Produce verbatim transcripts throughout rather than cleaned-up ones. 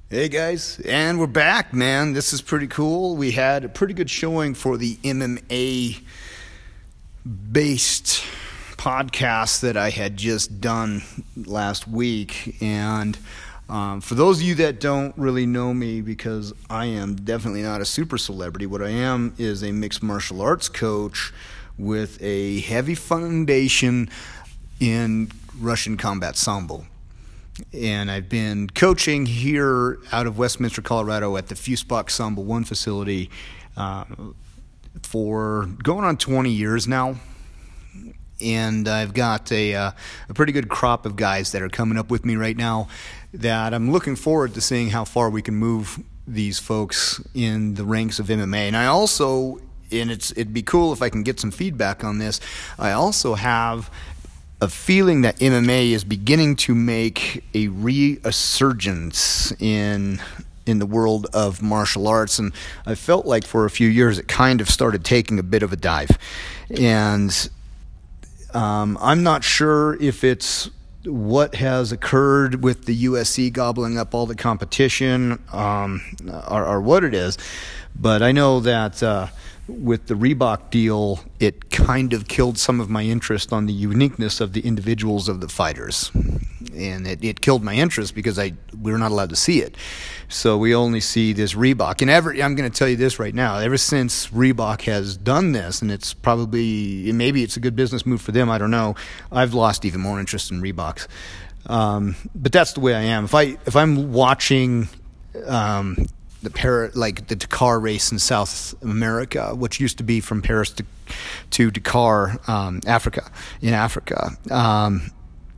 Hey guys, and we're back, man. This is pretty cool. We had a pretty good showing for the M M A based podcast that I had just done last week. And um, for those of you that don't really know me, because I am definitely not a super celebrity, what I am is a mixed martial arts coach with a heavy foundation in Russian combat sambo. And I've been coaching here out of Westminster, Colorado at the Fusebox Sambo One facility uh, for going on twenty years now. And I've got a, uh, a pretty good crop of guys that are coming up with me right now that I'm looking forward to seeing how far we can move these folks in the ranks of M M A. And I also, and it's it'd be cool if I can get some feedback on this, I also have a feeling that M M A is beginning to make a resurgence in in the world of martial arts, and I felt like for a few years it kind of started taking a bit of a dive. And um, I'm not sure if it's what has occurred with the U F C gobbling up all the competition um, or, or what it is, but I know that uh, with the Reebok deal, it kind of killed some of my interest on the uniqueness of the individuals of the fighters. And it, it killed my interest because I we're not allowed to see it. So we only see this Reebok. And ever, I'm going to tell you this right now. Ever since Reebok has done this, and it's probably, maybe it's a good business move for them, I don't know, I've lost even more interest in Reeboks. Um, but that's the way I am. If, I, if I'm watching Um, the Paris, like the Dakar race in South America, which used to be from Paris to, to Dakar, um, Africa, in Africa. Um,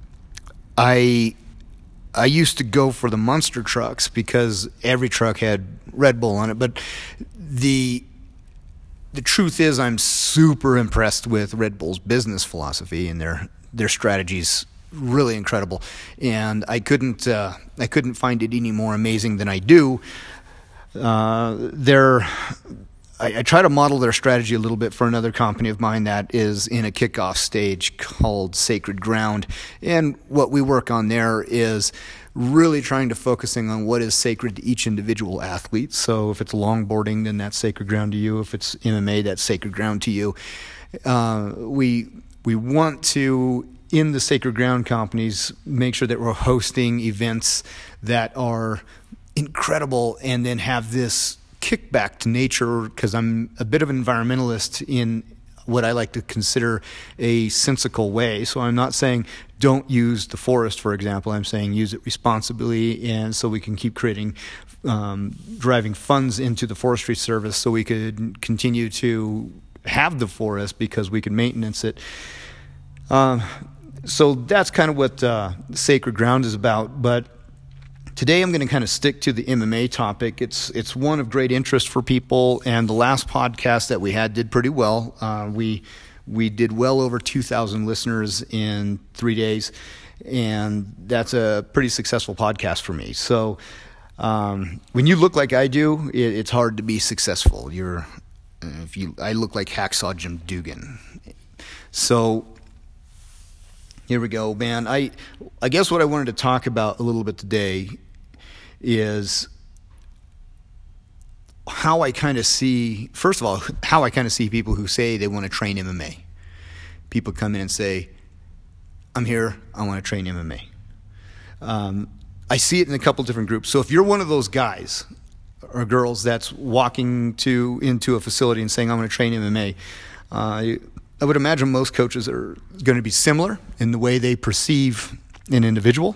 I I used to go for the monster trucks because every truck had Red Bull on it. But the the truth is, I'm super impressed with Red Bull's business philosophy and their their strategies. Really incredible, and I couldn't uh, I couldn't find it any more amazing than I do. Uh, they're, I, I try to model their strategy a little bit for another company of mine that is in a kickoff stage called Sacred Ground. And what we work on there is really trying to focusing on what is sacred to each individual athlete. So if it's longboarding, then that's sacred ground to you. If it's M M A, that's sacred ground to you. Uh, we, we want to, in the Sacred Ground companies, make sure that we're hosting events that are incredible and then have this kickback to nature, because I'm a bit of an environmentalist in what I like to consider a sensical way. So I'm not saying don't use the forest, for example. I'm saying use it responsibly, and so we can keep creating, um, driving funds into the forestry service so we could continue to have the forest because we can maintenance it. Um, so that's kind of what uh, Sacred Ground is about. But today I'm going to kind of stick to the M M A topic. It's it's one of great interest for people, and the last podcast that we had did pretty well. Uh, we we did well over two thousand listeners in three days, and that's a pretty successful podcast for me. So um, when you look like I do, it, it's hard to be successful. You're if you I look like Hacksaw Jim Dugan. So here we go, man. I I guess what I wanted to talk about a little bit today is how I kind of see, first of all, how I kind of see people who say they want to train M M A. People come in and say, I'm here, I want to train M M A. Um, I see it in a couple different groups. So if you're one of those guys or girls that's walking to into a facility and saying, I'm going to train M M A, uh, I would imagine most coaches are going to be similar in the way they perceive an individual.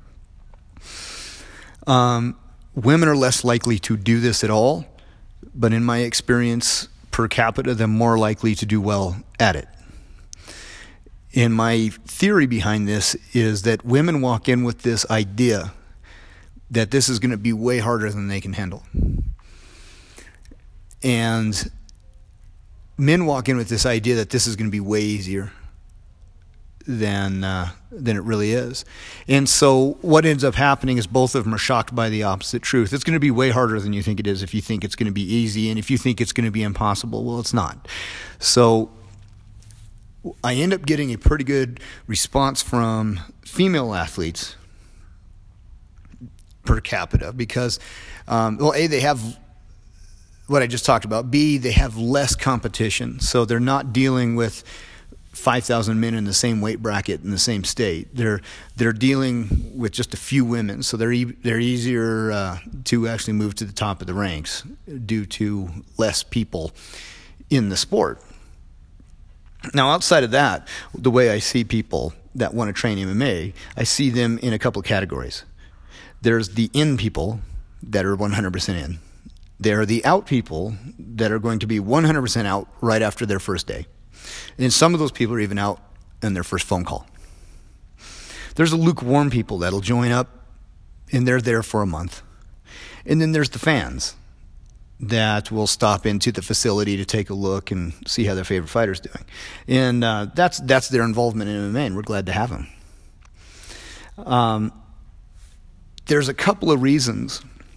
Um, women are less likely to do this at all, but in my experience, per capita, they're more likely to do well at it. And my theory behind this is that women walk in with this idea that this is going to be way harder than they can handle. And men walk in with this idea that this is going to be way easier than uh, than it really is. And so what ends up happening is both of them are shocked by the opposite truth. It's going to be way harder than you think it is if you think it's going to be easy, and if you think it's going to be impossible, well, it's not. So I end up getting a pretty good response from female athletes per capita because, um, well, A, they have what I just talked about. B, they have less competition, so they're not dealing with five thousand men in the same weight bracket in the same state. They're they're dealing with just a few women, so they're e- they're easier uh, to actually move to the top of the ranks due to less people in the sport. Now, outside of that, the way I see people that want to train M M A, I see them in a couple of categories. There's the in people that are one hundred percent in. There are the out people that are going to be one hundred percent out right after their first day. And some of those people are even out in their first phone call. There's the lukewarm people that'll join up and they're there for a month. And then there's the fans that will stop into the facility to take a look and see how their favorite fighter's doing. And uh, that's that's their involvement in M M A, and we're glad to have them. Um, there's a couple of reasons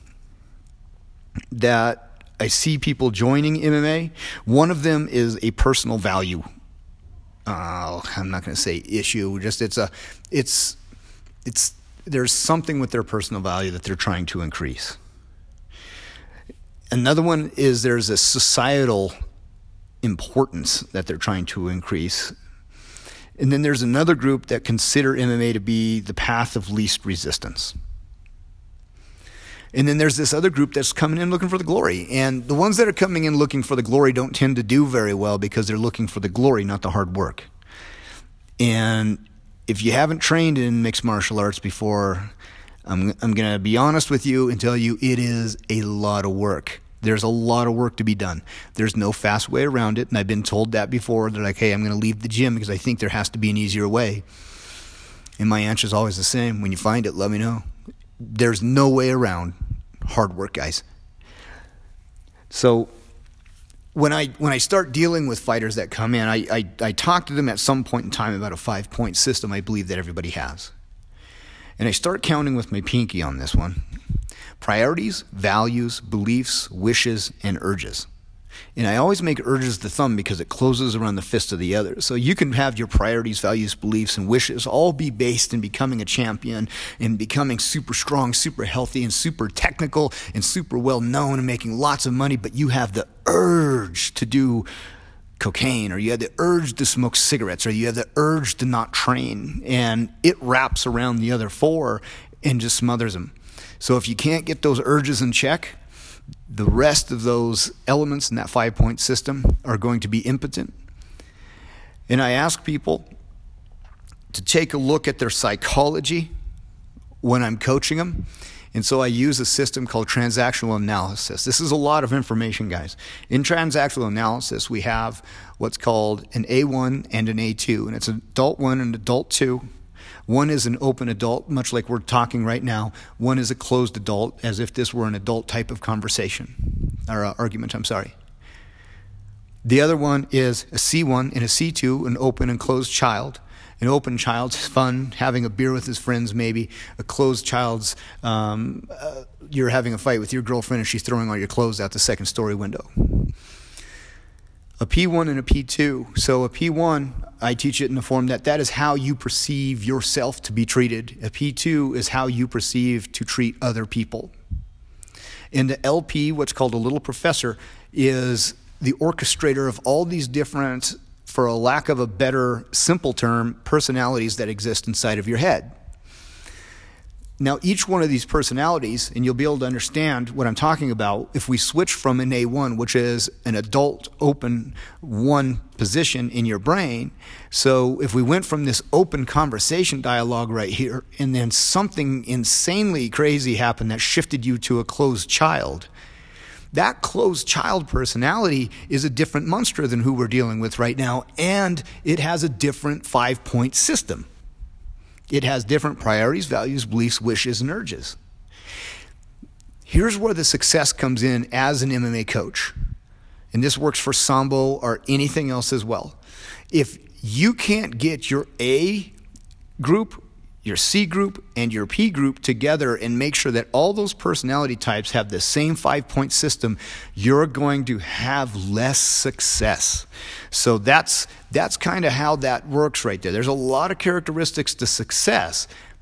that I see people joining M M A. One of them is a personal value. Uh, I'm not going to say issue. Just it's a, it's, it's. There's something with their personal value that they're trying to increase. Another one is there's a societal importance that they're trying to increase. And then there's another group that consider M M A to be the path of least resistance. And then there's this other group that's coming in looking for the glory. And the ones that are coming in looking for the glory don't tend to do very well because they're looking for the glory, not the hard work. And if you haven't trained in mixed martial arts before, I'm, I'm going to be honest with you and tell you it is a lot of work. There's a lot of work to be done. There's no fast way around it. And I've been told that before. They're like, hey, I'm going to leave the gym because I think there has to be an easier way. And my answer is always the same. When you find it, let me know. There's no way around hard work, guys. So when I when I start dealing with fighters that come in, I, I, I talk to them at some point in time about a five-point system I believe that everybody has. And I start counting with my pinky on this one. Priorities, values, beliefs, wishes, and urges. And I always make urges the thumb because it closes around the fist of the other. So you can have your priorities, values, beliefs, and wishes all be based in becoming a champion and becoming super strong, super healthy, and super technical and super well known and making lots of money, but you have the urge to do cocaine, or you have the urge to smoke cigarettes, or you have the urge to not train, and it wraps around the other four and just smothers them. So if you can't get those urges in check, the rest of those elements in that five-point system are going to be impotent. And I ask people to take a look at their psychology when I'm coaching them. And so I use a system called transactional analysis. This is a lot of information, guys. In transactional analysis, we have what's called an A one and an A two, and it's adult one and adult two. One is an open adult, much like we're talking right now. One is a closed adult, as if this were an adult type of conversation, or uh, argument, I'm sorry. The other one is a C one and a C two, an open and closed child. An open child's fun, having a beer with his friends maybe. A closed child's, um, uh, you're having a fight with your girlfriend and she's throwing all your clothes out the second story window. A P one and a P two. So a P one, I teach it in the form that that is how you perceive yourself to be treated. A P two is how you perceive to treat other people. And the L P, what's called a little professor, is the orchestrator of all these different, for a lack of a better simple term, personalities that exist inside of your head. Now, each one of these personalities, and you'll be able to understand what I'm talking about, if we switch from an A one, which is an adult open one position in your brain, so if we went from this open conversation dialogue right here, and then something insanely crazy happened that shifted you to a closed child, that closed child personality is a different monster than who we're dealing with right now, and it has a different five-point system. It has different priorities, values, beliefs, wishes, and urges. Here's where the success comes in as an M M A coach. And this works for Sambo or anything else as well. If you can't get your A group, your C group, and your P group together and make sure that all those personality types have the same five-point system, you're going to have less success. So that's that's kind of how that works right there. There's a lot of characteristics to success,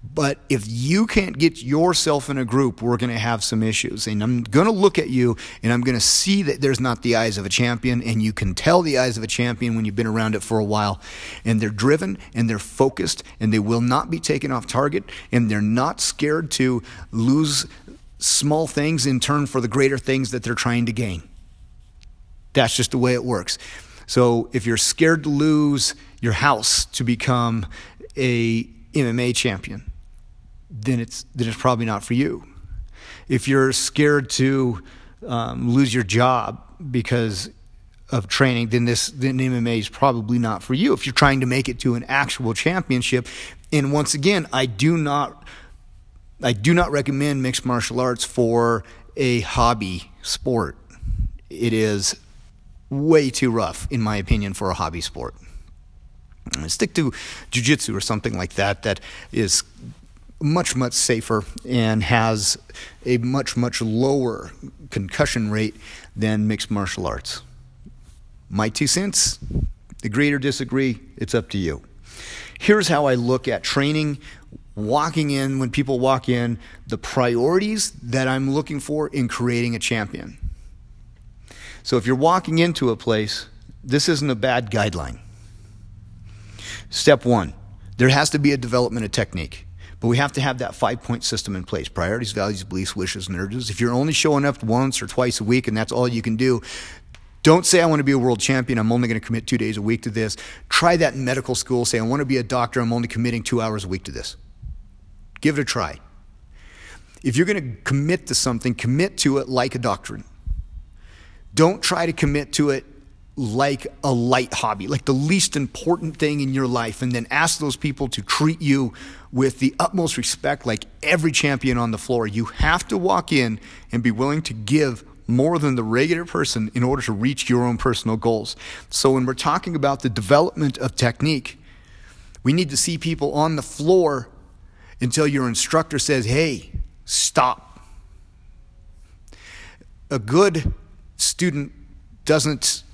But if you can't get yourself in a group, we're going to have some issues. And I'm going to look at you and I'm going to see that there's not the eyes of a champion. And you can tell the eyes of a champion when you've been around it for a while. And they're driven and they're focused and they will not be taken off target. And they're not scared to lose small things in turn for the greater things that they're trying to gain. That's just the way it works. So if you're scared to lose your house to become a M M A champion, then it's then it's probably not for you. If you're scared to um, lose your job because of training, then this then M M A is probably not for you. If you're trying to make it to an actual championship, and once again, I do not I do not recommend mixed martial arts for a hobby sport. It is way too rough, in my opinion, for a hobby sport. Stick to jiu-jitsu or something like that that is much, much safer and has a much, much lower concussion rate than mixed martial arts. My two cents, agree or disagree, it's up to you. Here's how I look at training, walking in, when people walk in, the priorities that I'm looking for in creating a champion. So if you're walking into a place, this isn't a bad guideline. Step one, there has to be a development of technique. But we have to have that five-point system in place. Priorities, values, beliefs, wishes, and urges. If you're only showing up once or twice a week and that's all you can do, don't say, I want to be a world champion. I'm only going to commit two days a week to this. Try that in medical school. Say, I want to be a doctor. I'm only committing two hours a week to this. Give it a try. If you're going to commit to something, commit to it like a doctorate. Don't try to commit to it like a light hobby, like the least important thing in your life, and then ask those people to treat you with the utmost respect like every champion on the floor. You have to walk in and be willing to give more than the regular person in order to reach your own personal goals. So when we're talking about the development of technique, we need to see people on the floor until your instructor says, hey, stop. A good student doesn't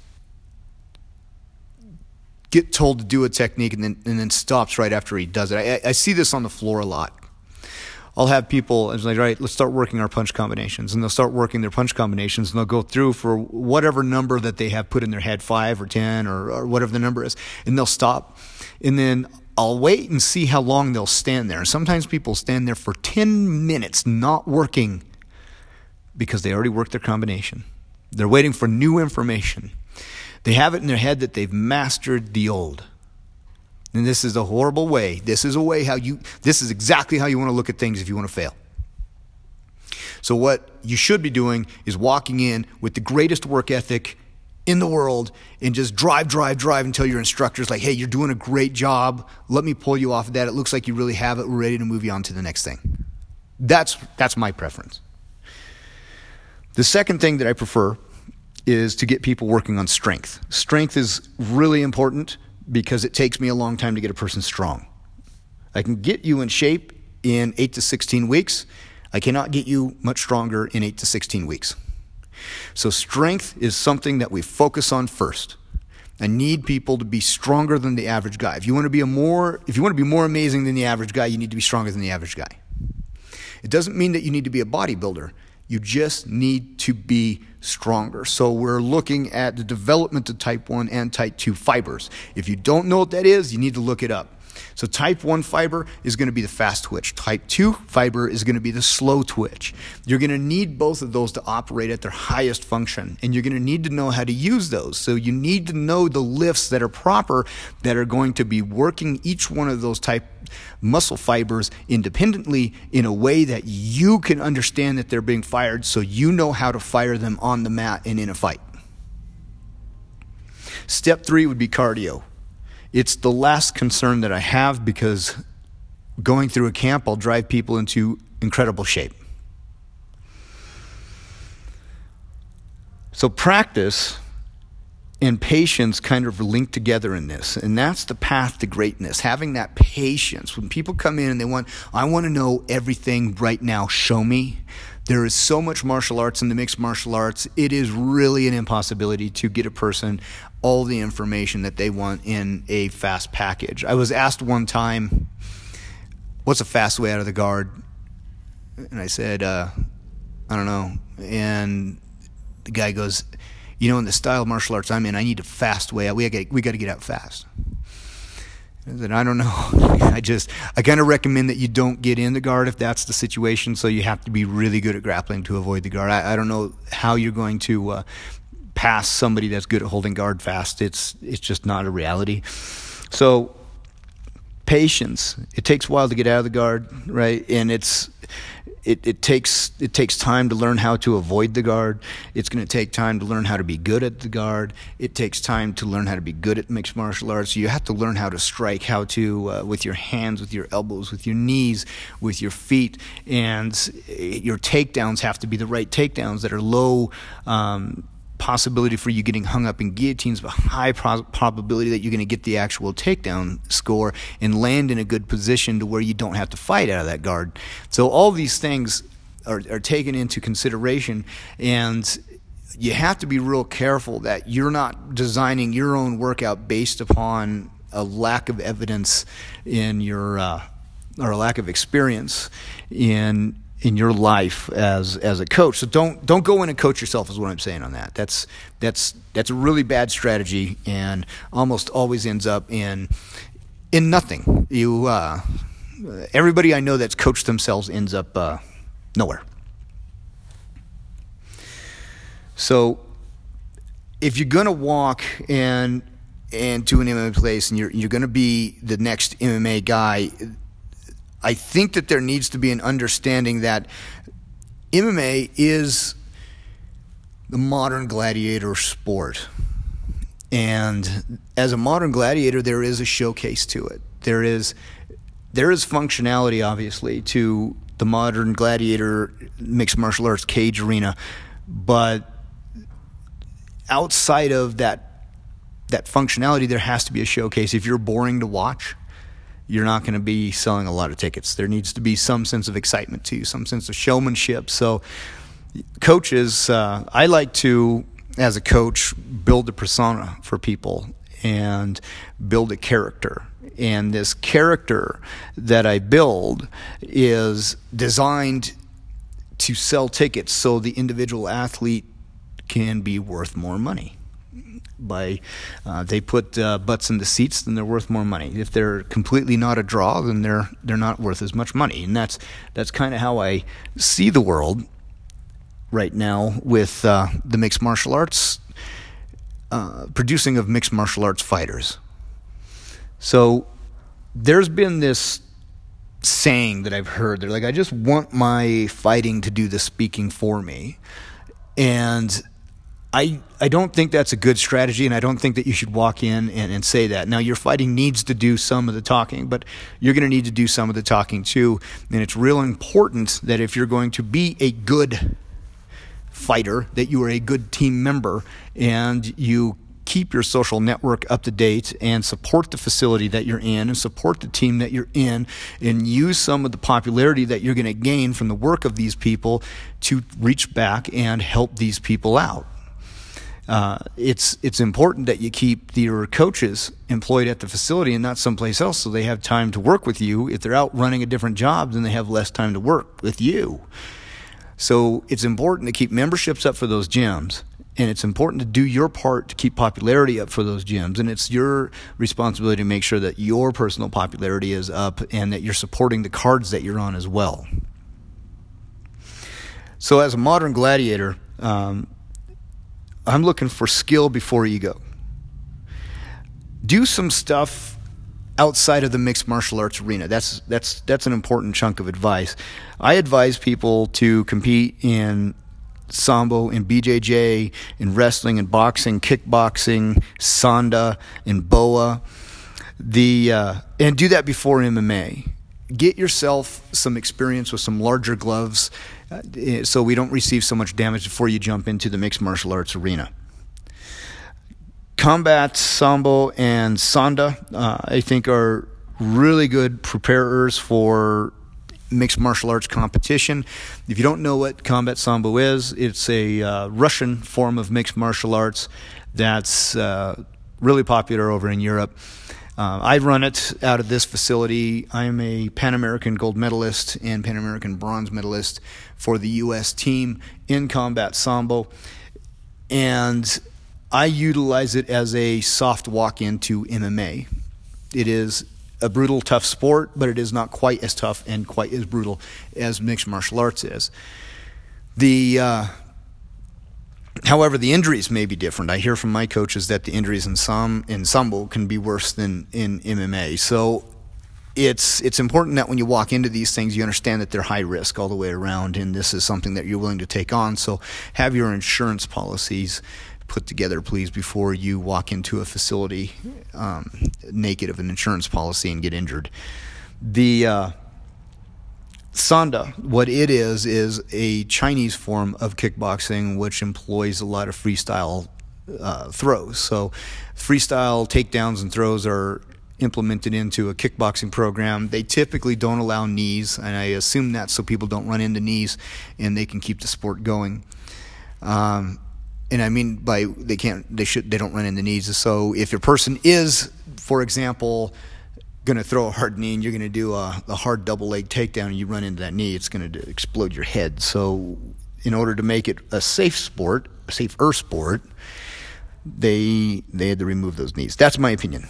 get told to do a technique and then and then stops right after he does it. I, I see this on the floor a lot. I'll have people, it's like, all right, let's start working our punch combinations. And they'll start working their punch combinations and they'll go through for whatever number that they have put in their head, five or ten or, or whatever the number is, and they'll stop. And then I'll wait and see how long they'll stand there. And sometimes people stand there for ten minutes not working because they already worked their combination. They're waiting for new information. They have it in their head that they've mastered the old. And this is a horrible way. This is a way how you, this is exactly how you want to look at things if you want to fail. So what you should be doing is walking in with the greatest work ethic in the world and just drive, drive, drive until your instructor's like, hey, you're doing a great job. Let me pull you off of that. It looks like you really have it. We're ready to move you on to the next thing. That's, that's my preference. The second thing that I prefer is to get people working on strength. Strength is really important because it takes me a long time to get a person strong. I can get you in shape in eight to sixteen weeks. I cannot get you much stronger in eight to sixteen weeks. So strength is something that we focus on first. I need people to be stronger than the average guy. If you want to be a more, if you want to be more amazing than the average guy, you need to be stronger than the average guy. It doesn't mean that you need to be a bodybuilder. You just need to be stronger. So we're looking at the development of type one and type two fibers. If you don't know what that is, you need to look it up. So type one fiber is going to be the fast twitch. Type two fiber is going to be the slow twitch. You're going to need both of those to operate at their highest function, and you're going to need to know how to use those. So you need to know the lifts that are proper that are going to be working each one of those type muscle fibers independently in a way that you can understand that they're being fired, so you know how to fire them on the mat and in a fight. Step three would be cardio. It's the last concern that I have because going through a camp, I'll drive people into incredible shape. So practice and patience kind of link together in this, and that's the path to greatness, having that patience. When people come in and they want, I want to know everything right now, show me. There is so much martial arts in the mixed martial arts, it is really an impossibility to get a person all the information that they want in a fast package. I was asked one time, what's a fast way out of the guard? And I said, uh, I don't know. And the guy goes, you know, in the style of martial arts I'm in, I need a fast way out. We got we got to get out fast. I said, I don't know. I just, I kind of recommend that you don't get in the guard if that's the situation. So you have to be really good at grappling to avoid the guard. I, I don't know how you're going to uh, pass somebody that's good at holding guard fast. It's it's just not a reality. So patience. It takes a while to get out of the guard, right? And it's it, it takes it takes time to learn how to avoid the guard. It's going to take time to learn how to be good at the guard. It takes time to learn how to be good at mixed martial arts. You have to learn how to strike, how to uh, with your hands, with your elbows, with your knees, with your feet, and your takedowns have to be the right takedowns that are low um, possibility for you getting hung up in guillotines, but high pro- probability that you're going to get the actual takedown score and land in a good position to where you don't have to fight out of that guard. So all these things are, are taken into consideration, and you have to be real careful that you're not designing your own workout based upon a lack of evidence in your uh, or a lack of experience in in your life as as a coach. So don't don't go in and coach yourself is what I'm saying on that. That's that's that's a really bad strategy and almost always ends up in in nothing. You uh, everybody I know that's coached themselves ends up uh, nowhere. So if you're gonna walk and and to an M M A place and you're you're gonna be the next M M A guy, I think that there needs to be an understanding that M M A is the modern gladiator sport. And as a modern gladiator, there is a showcase to it. There is there is functionality, obviously, to the modern gladiator mixed martial arts cage arena. But outside of that that functionality, there has to be a showcase. If you're boring to watch, you're not going to be selling a lot of tickets. There needs to be some sense of excitement to you, some sense of showmanship. So coaches, uh, I like to, as a coach, build a persona for people and build a character. And this character that I build is designed to sell tickets so the individual athlete can be worth more money. By uh, they put uh, butts in the seats, then they're worth more money. If they're completely not a draw, then they're they're not worth as much money. And that's that's kind of how I see the world right now with uh, the mixed martial arts, uh, producing of mixed martial arts fighters. So there's been this saying that I've heard. They're like, I just want my fighting to do the speaking for me, and I I don't think that's a good strategy, and I don't think that you should walk in and, and say that. Now, your fighting needs to do some of the talking, but you're going to need to do some of the talking too. And it's real important that if you're going to be a good fighter, that you are a good team member, and you keep your social network up to date and support the facility that you're in and support the team that you're in and use some of the popularity that you're going to gain from the work of these people to reach back and help these people out. Uh, it's it's important that you keep your coaches employed at the facility and not someplace else so they have time to work with you. If they're out running a different job, then they have less time to work with you. So it's important to keep memberships up for those gyms, and it's important to do your part to keep popularity up for those gyms, and it's your responsibility to make sure that your personal popularity is up and that you're supporting the cards that you're on as well. So as a modern gladiator, um, I'm looking for skill before ego. Do some stuff outside of the mixed martial arts arena. That's that's that's an important chunk of advice. I advise people to compete in Sambo, in B J J, in wrestling, in boxing, kickboxing, Sanda, in B O A. The uh, and do that before M M A. Get yourself some experience with some larger gloves uh, so we don't receive so much damage before you jump into the mixed martial arts arena. Combat, Sambo, and Sanda, uh, I think, are really good preparers for mixed martial arts competition. If you don't know what Combat Sambo is, it's a uh, Russian form of mixed martial arts that's uh, really popular over in Europe. Uh, I run it out of this facility. I am a Pan American gold medalist and Pan American bronze medalist for the U S team in combat sambo, and I utilize it as a soft walk into M M A. It is a brutal, tough sport, but it is not quite as tough and quite as brutal as mixed martial arts is. The uh, however, the injuries may be different. I hear from my coaches that the injuries in some in sambo can be worse than in M M A. So it's it's important that when you walk into these things, you understand that they're high risk all the way around, and this is something that you're willing to take on. So have your insurance policies put together, please, before you walk into a facility um, naked of an insurance policy and get injured. The uh, Sanda, what it is, is a Chinese form of kickboxing which employs a lot of freestyle uh, throws. So freestyle takedowns and throws are implemented into a kickboxing program. They typically don't allow knees, and I assume that so people don't run into knees and they can keep the sport going. Um, and I mean by they can't, they should, they don't run into knees. So if your person is, for example, going to throw a hard knee and you're going to do a, a hard double leg takedown and you run into that knee, it's going to explode your head. So in order to make it a safe sport, a safer sport, they they had to remove those knees. That's my opinion.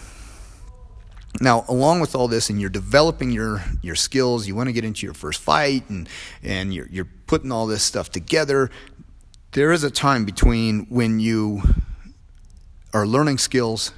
Now, along with all this, and you're developing your, your skills, you want to get into your first fight, and, and you're, you're putting all this stuff together, there is a time between when you are learning skills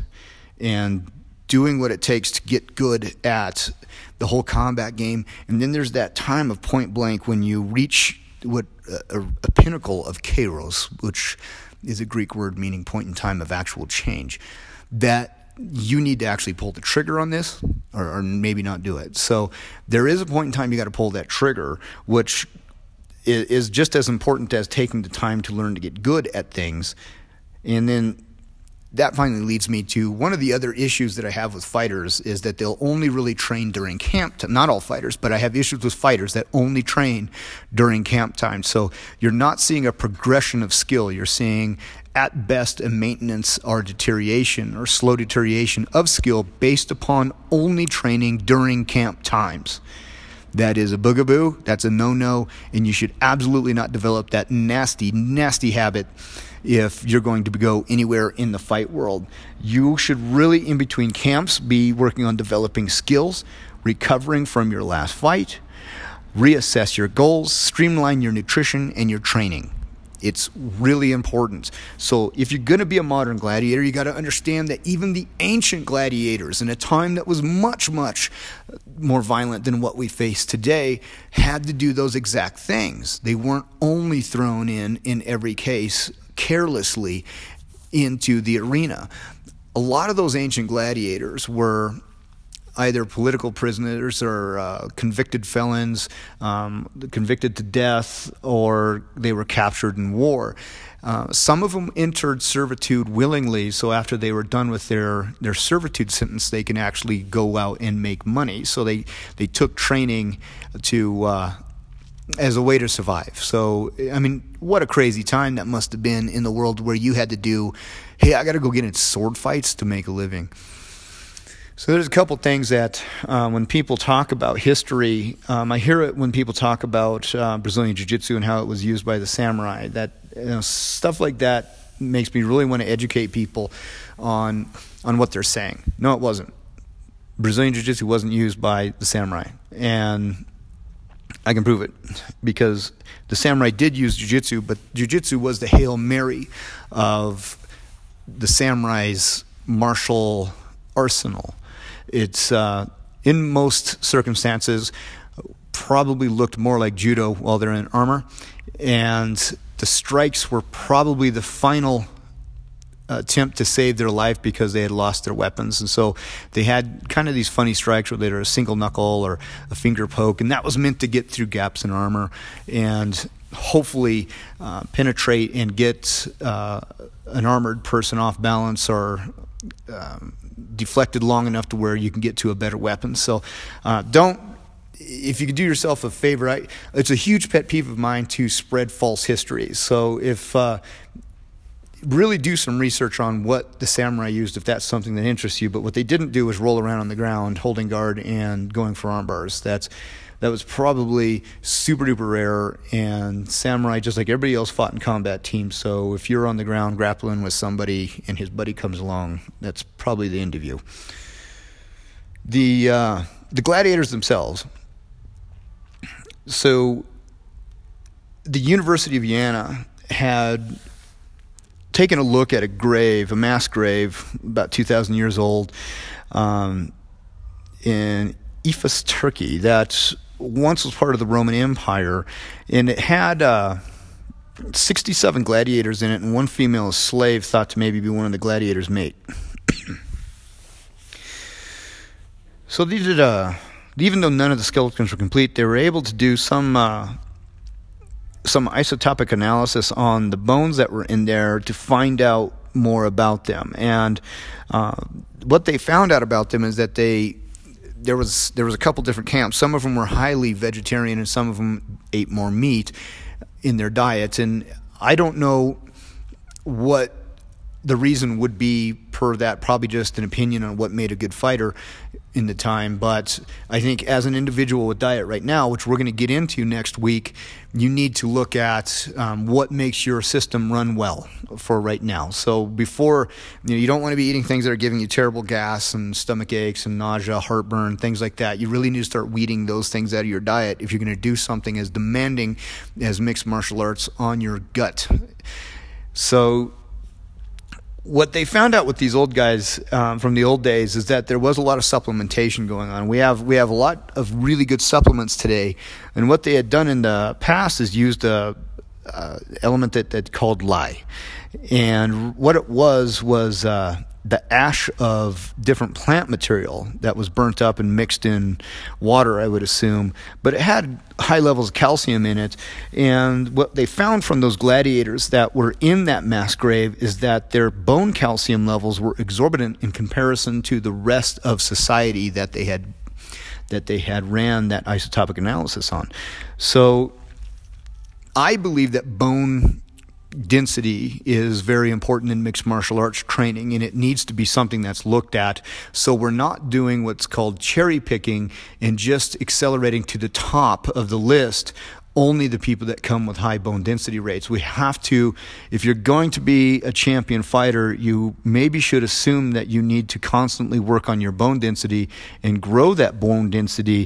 and doing what it takes to get good at the whole combat game, and then there's that time of point blank when you reach what a, a pinnacle of kairos, which is a Greek word meaning point in time of actual change, that you need to actually pull the trigger on this, or, or maybe not do it. So there is a point in time you got to pull that trigger, which is, is just as important as taking the time to learn to get good at things. And then that finally leads me to one of the other issues that I have with fighters is that they'll only really train during camp time. Not all fighters, but I have issues with fighters that only train during camp time. So you're not seeing a progression of skill. You're seeing at best a maintenance or deterioration or slow deterioration of skill based upon only training during camp times. That is a boogaboo, that's a no-no, and you should absolutely not develop that nasty, nasty habit if you're going to go anywhere in the fight world. You should really, in between camps, be working on developing skills, recovering from your last fight, reassess your goals, streamline your nutrition and your training. It's really important. So if you're going to be a modern gladiator, you got to understand that even the ancient gladiators, in a time that was much, much more violent than what we face today, had to do those exact things. They weren't only thrown in, in every case, carelessly into the arena. A lot of those ancient gladiators were either political prisoners or uh, convicted felons, um, convicted to death, or they were captured in war. Uh, some of them entered servitude willingly, so after they were done with their, their servitude sentence, they can actually go out and make money. So they, they took training to uh, as a way to survive. So, I mean, what a crazy time that must have been in the world where you had to do, hey, I got to go get in sword fights to make a living. So there's a couple things that uh, when people talk about history, um, I hear it when people talk about uh, Brazilian Jiu-Jitsu and how it was used by the samurai. That you know, stuff like that makes me really want to educate people on on what they're saying. No, it wasn't. Brazilian Jiu-Jitsu wasn't used by the samurai, and I can prove it because the samurai did use Jiu-Jitsu, but Jiu-Jitsu was the Hail Mary of the samurai's martial arsenal. It's, uh, in most circumstances, probably looked more like judo while they're in armor, and the strikes were probably the final attempt to save their life because they had lost their weapons. And so they had kind of these funny strikes where they were a single knuckle or a finger poke, and that was meant to get through gaps in armor and hopefully uh, penetrate and get uh, an armored person off balance or um, deflected long enough to where you can get to a better weapon. So uh, don't, if you could do yourself a favor, I, it's a huge pet peeve of mine to spread false histories. So if uh, really do some research on what the samurai used if that's something that interests you. But what they didn't do was roll around on the ground holding guard and going for arm bars. That's that was probably super duper rare, and samurai, just like everybody else, fought in combat teams. So if you're on the ground grappling with somebody and his buddy comes along, that's probably the end of you. The uh, the gladiators themselves. So the University of Vienna had taken a look at a grave, a mass grave, about two thousand years old, um, in Efes, Turkey, that once was part of the Roman Empire, and it had uh, sixty-seven gladiators in it, and one female slave thought to maybe be one of the gladiators' mate. So they did, uh, even though none of the skeletons were complete, they were able to do some uh, some isotopic analysis on the bones that were in there to find out more about them. And uh, what they found out about them is that they there was there was a couple different camps. Some of them were highly vegetarian, and some of them ate more meat in their diets. And I don't know what the reason would be per that, probably just an opinion on what made a good fighter in the time. But I think as an individual with diet right now, which we're going to get into next week, you need to look at um, what makes your system run well for right now. So before, you know, you don't want to be eating things that are giving you terrible gas and stomach aches and nausea, heartburn, things like that. You really need to start weeding those things out of your diet if you're going to do something as demanding as mixed martial arts on your gut. So what they found out with these old guys um, from the old days is that there was a lot of supplementation going on. We have we have a lot of really good supplements today, and what they had done in the past is used a, a element that that called lye, and what it was was uh, the ash of different plant material that was burnt up and mixed in water, I would assume, but it had high levels of calcium in it. And what they found from those gladiators that were in that mass grave is that their bone calcium levels were exorbitant in comparison to the rest of society that they had that they had ran that isotopic analysis on. So I believe that bone density is very important in mixed martial arts training, and it needs to be something that's looked at. So we're not doing what's called cherry picking and just accelerating to the top of the list only the people that come with high bone density rates. We have to, if you're going to be a champion fighter, you maybe should assume that you need to constantly work on your bone density and grow that bone density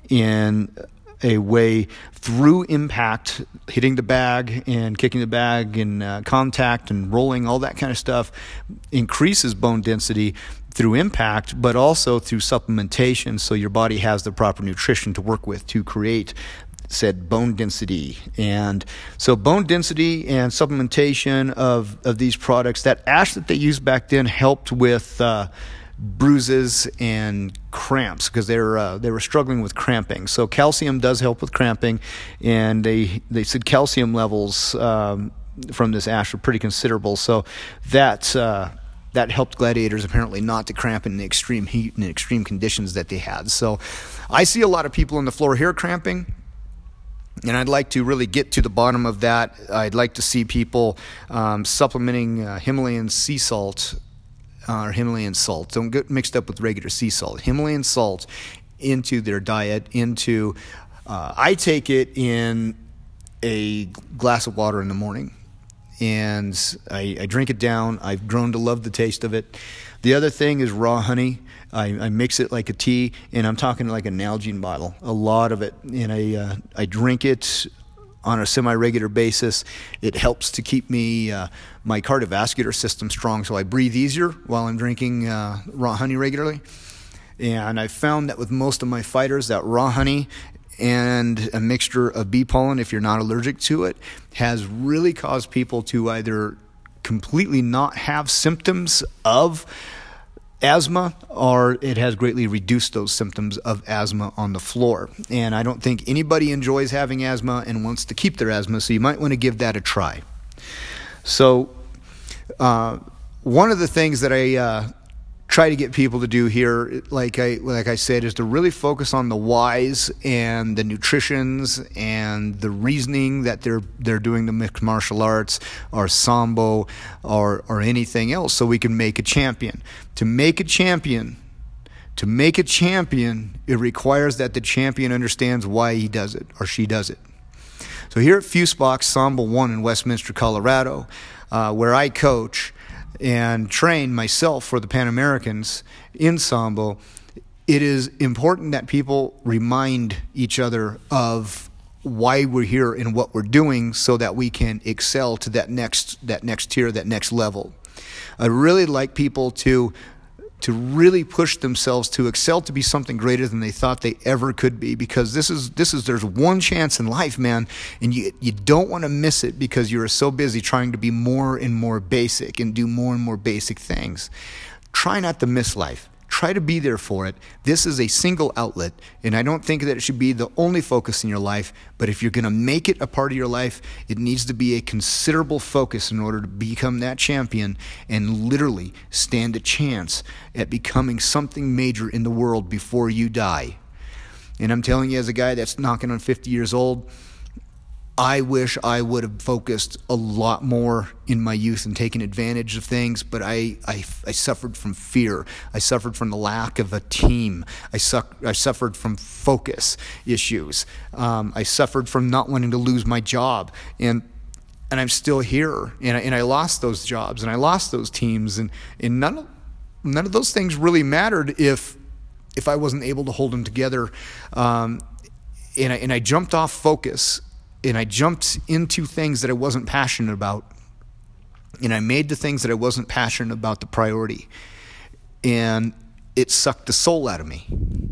in a way through impact, hitting the bag and kicking the bag and uh, contact and rolling, all that kind of stuff increases bone density through impact, but also through supplementation, so your body has the proper nutrition to work with to create said bone density. And so bone density and supplementation of, of these products, that ash that they used back then helped with uh, bruises and cramps, because they were uh, they were struggling with cramping. So calcium does help with cramping, and they they said calcium levels um, from this ash were pretty considerable. So that uh, that helped gladiators apparently not to cramp in the extreme heat and the extreme conditions that they had. So I see a lot of people on the floor here cramping, and I'd like to really get to the bottom of that. I'd like to see people um, supplementing uh, Himalayan sea salt or Himalayan salt. Don't get mixed up with regular sea salt. Himalayan salt into their diet, into, uh, I take it in a glass of water in the morning, and I, I drink it down. I've grown to love the taste of it. The other thing is raw honey. I, I mix it like a tea, and I'm talking like a Nalgene bottle, a lot of it. And I, uh, I drink it on a semi-regular basis. It helps to keep me uh, my cardiovascular system strong, so I breathe easier while I'm drinking uh, raw honey regularly. And I found that with most of my fighters, that raw honey and a mixture of bee pollen, if you're not allergic to it, has really caused people to either completely not have symptoms of asthma, or it has greatly reduced those symptoms of asthma on the floor. And I don't think anybody enjoys having asthma and wants to keep their asthma, so you might want to give that a try. So uh, one of the things that I uh, try to get people to do here, like I like I said, is to really focus on the whys and the nutritions and the reasoning that they're they're doing the mixed martial arts or Sambo or or anything else, so we can make a champion. To make a champion, to make a champion, it requires that the champion understands why he does it or she does it. So here at Fusebox Sambo One in Westminster, Colorado, uh, where I coach and train myself for the Pan Americans in Sambo, it is important that people remind each other of why we're here and what we're doing so that we can excel to that next that next tier, that next level. I really like people to to really push themselves to excel to be something greater than they thought they ever could be, because this is this is there's one chance in life, man, and you you don't want to miss it because you're so busy trying to be more and more basic and do more and more basic things. Try not to miss life. Try to be there for it. This is a single outlet, and I don't think that it should be the only focus in your life, but if you're going to make it a part of your life, it needs to be a considerable focus in order to become that champion and literally stand a chance at becoming something major in the world before you die. And I'm telling you, as a guy that's knocking on fifty years old, I wish I would have focused a lot more in my youth and taken advantage of things, but I, I, I suffered from fear. I suffered from the lack of a team. I, suck, I suffered from focus issues. Um, I suffered from not wanting to lose my job. And and I'm still here. And I, and I lost those jobs, and I lost those teams. And, and none of, none of those things really mattered if, if I wasn't able to hold them together. Um, and, I, and I jumped off focus. And I jumped into things that I wasn't passionate about. And I made the things that I wasn't passionate about the priority. And it sucked the soul out of me.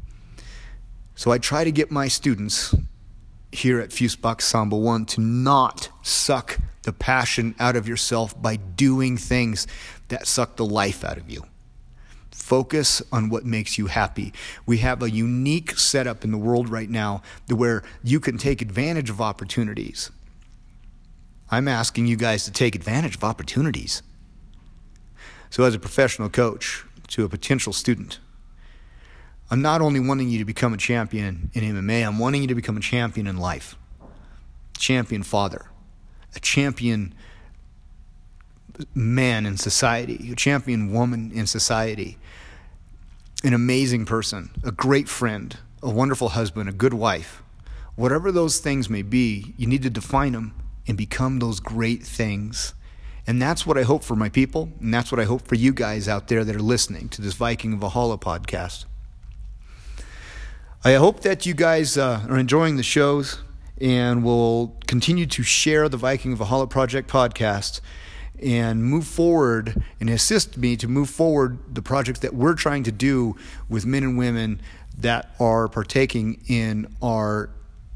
So I try to get my students here at Fusebox Sambo One to not suck the passion out of yourself by doing things that suck the life out of you. Focus on what makes you happy. We have a unique setup in the world right now where you can take advantage of opportunities. I'm asking you guys to take advantage of opportunities. So as a professional coach to a potential student, I'm not only wanting you to become a champion in M M A, I'm wanting you to become a champion in life. Champion father, a champion man in society, a champion woman in society, an amazing person, a great friend, a wonderful husband, a good wife. Whatever those things may be, you need to define them and become those great things. And that's what I hope for my people, and that's what I hope for you guys out there that are listening to this Viking Valhalla podcast. I hope that you guys uh, are enjoying the shows and will continue to share the Viking Valhalla Project podcast and move forward and assist me to move forward the projects that we're trying to do with men and women that are partaking in our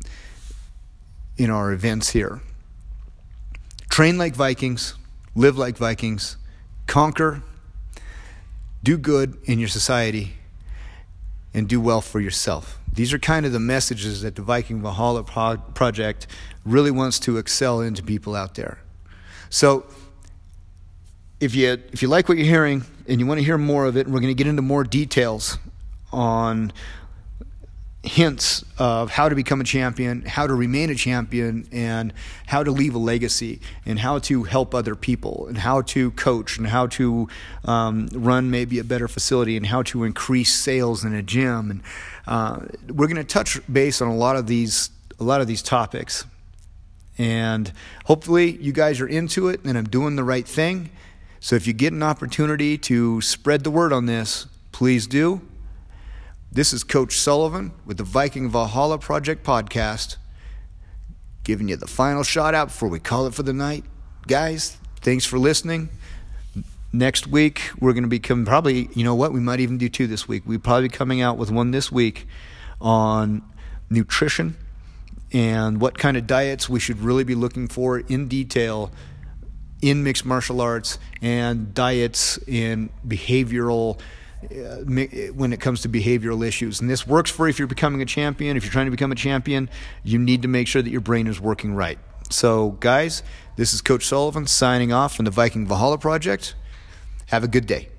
in our events here. Train like Vikings, live like Vikings, conquer, do good in your society, and do well for yourself. These are kind of the messages that the Viking Valhalla Pro- Project really wants to excel into people out there. So If you if you like what you're hearing and you want to hear more of it, and we're going to get into more details on hints of how to become a champion, how to remain a champion, and how to leave a legacy, and how to help other people, and how to coach, and how to um, run maybe a better facility, and how to increase sales in a gym. And uh, we're going to touch base on a lot of these a lot of these topics. And hopefully you guys are into it and I'm doing the right thing. So if you get an opportunity to spread the word on this, please do. This is Coach Sullivan with the Viking Valhalla Project podcast, giving you the final shout out before we call it for the night. Guys, thanks for listening. Next week, we're going to be coming, probably, you know what, we might even do two this week. We'll probably be coming out with one this week on nutrition and what kind of diets we should really be looking for in detail in mixed martial arts, and diets in behavioral, uh, when it comes to behavioral issues. And this works for if you're becoming a champion. If you're trying to become a champion, you need to make sure that your brain is working right. So guys, this is Coach Sullivan signing off from the Viking Valhalla Project. Have a good day.